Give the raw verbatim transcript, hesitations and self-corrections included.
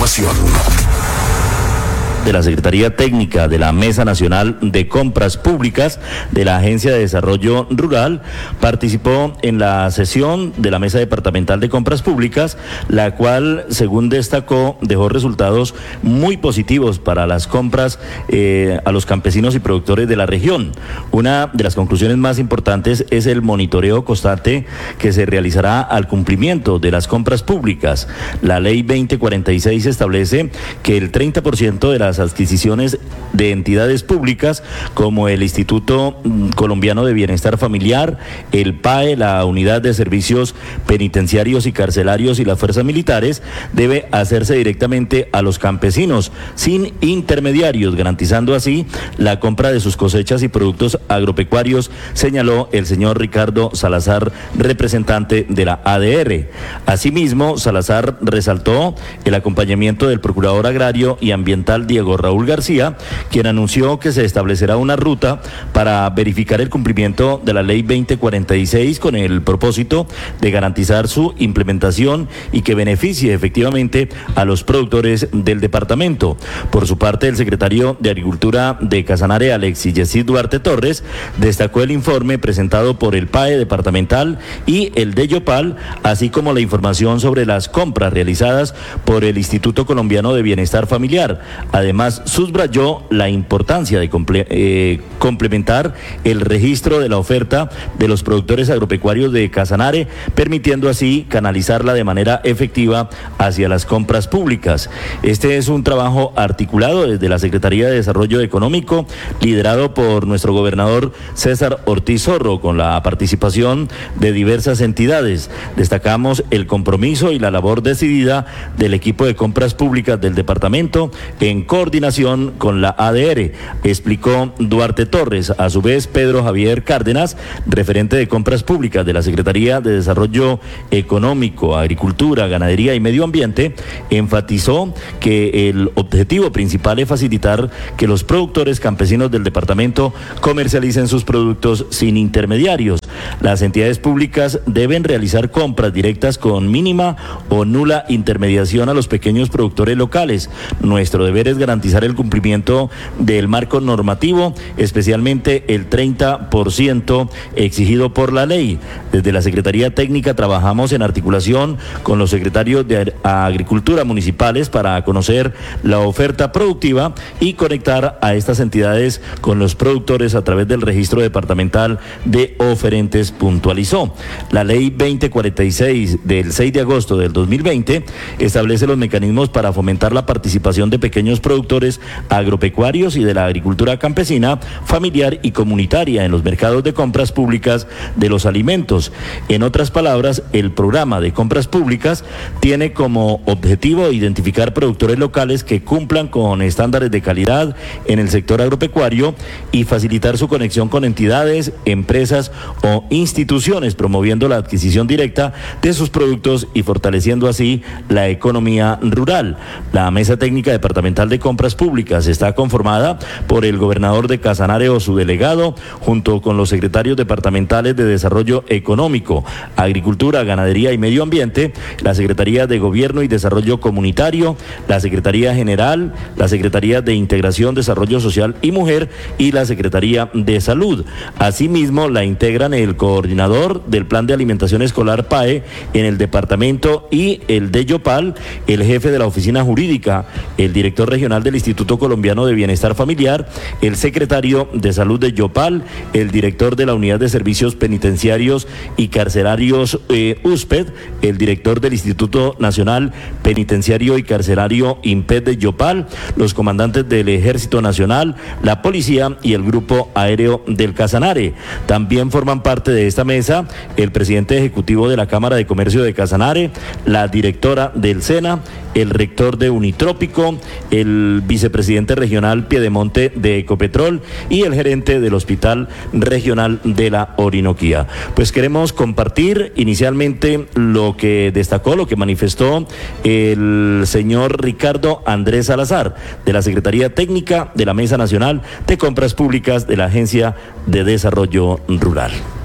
información. De la Secretaría Técnica de la Mesa Nacional de Compras Públicas de la Agencia de Desarrollo Rural participó en la sesión de la Mesa Departamental de Compras Públicas, la cual, según destacó, dejó resultados muy positivos para las compras eh, a los campesinos y productores de la región. Una de las conclusiones más importantes es el monitoreo constante que se realizará al cumplimiento de las compras públicas. La Ley veinte cuarenta y seis establece que el treinta por ciento de las las adquisiciones de entidades públicas como el Instituto Colombiano de Bienestar Familiar, el P A E, la Unidad de Servicios Penitenciarios y Carcelarios y las Fuerzas Militares, debe hacerse directamente a los campesinos, sin intermediarios, garantizando así la compra de sus cosechas y productos agropecuarios, señaló el señor Ricardo Salazar, representante de la A D R. Asimismo, Salazar resaltó el acompañamiento del Procurador Agrario y Ambiental Diego Raúl García, quien anunció que se establecerá una ruta para verificar el cumplimiento de la Ley veinte cuarenta y seis con el propósito de garantizar su implementación y que beneficie efectivamente a los productores del departamento. Por su parte, el secretario de Agricultura de Casanare, Alexis Yesid Duarte Torres, destacó el informe presentado por el P A E departamental y el de Yopal, así como la información sobre las compras realizadas por el Instituto Colombiano de Bienestar Familiar. Además, subrayó la importancia de comple eh, complementar el registro de la oferta de los productores agropecuarios de Casanare, permitiendo así canalizarla de manera efectiva hacia las compras públicas. Este es un trabajo articulado desde la Secretaría de Desarrollo Económico, liderado por nuestro gobernador César Ortiz Zorro, con la participación de diversas entidades. Destacamos el compromiso y la labor decidida del equipo de compras públicas del departamento en coordinación con la A D R, explicó Duarte Torres. A su vez, Pedro Javier Cárdenas, referente de compras públicas de la Secretaría de Desarrollo Económico, Agricultura, Ganadería y Medio Ambiente, enfatizó que el objetivo principal es facilitar que los productores campesinos del departamento comercialicen sus productos sin intermediarios. Las entidades públicas deben realizar compras directas con mínima o nula intermediación a los pequeños productores locales. Nuestro deber es garantizar el cumplimiento del marco normativo, especialmente el treinta por ciento exigido por la ley. Desde la Secretaría Técnica trabajamos en articulación con los secretarios de Agricultura municipales para conocer la oferta productiva y conectar a estas entidades con los productores a través del registro departamental de oferentes, puntualizó. La Ley veinte cuarenta y seis del seis de agosto del dos mil veinte establece los mecanismos para fomentar la participación de pequeños productores agropecuarios y de la agricultura campesina, familiar y comunitaria en los mercados de compras públicas de los alimentos. En otras palabras, el programa de compras públicas tiene como objetivo identificar productores locales que cumplan con estándares de calidad en el sector agropecuario y facilitar su conexión con entidades, empresas o instituciones, promoviendo la adquisición directa de sus productos y fortaleciendo así la economía rural. La Mesa Técnica Departamental de Compras Públicas está conformada por el gobernador de Casanare o su delegado, junto con los secretarios departamentales de Desarrollo Económico, Agricultura, Ganadería y Medio Ambiente, la Secretaría de Gobierno y Desarrollo Comunitario, la Secretaría General, la Secretaría de Integración, Desarrollo Social y Mujer y la Secretaría de Salud. Asimismo, la integran el coordinador del Plan de Alimentación Escolar P A E en el departamento y el de Yopal, el jefe de la oficina jurídica, el director regional del Instituto Colombiano de Bienestar Familiar, el secretario de Salud de Yopal, el director de la Unidad de Servicios Penitenciarios y Carcelarios eh, U S P E D, el director del Instituto Nacional Penitenciario y Carcelario INPED de Yopal, los comandantes del Ejército Nacional, la Policía y el Grupo Aéreo del Casanare. También forman parte de esta mesa el presidente ejecutivo de la Cámara de Comercio de Casanare, la directora del SENA, el rector de Unitrópico, el vicepresidente regional Piedemonte de Ecopetrol y el gerente del Hospital Regional de la Orinoquía. Pues queremos compartir inicialmente lo que destacó, lo que manifestó el señor Ricardo Andrés Salazar, de la Secretaría Técnica de la Mesa Nacional de Compras Públicas de la Agencia de Desarrollo Rural.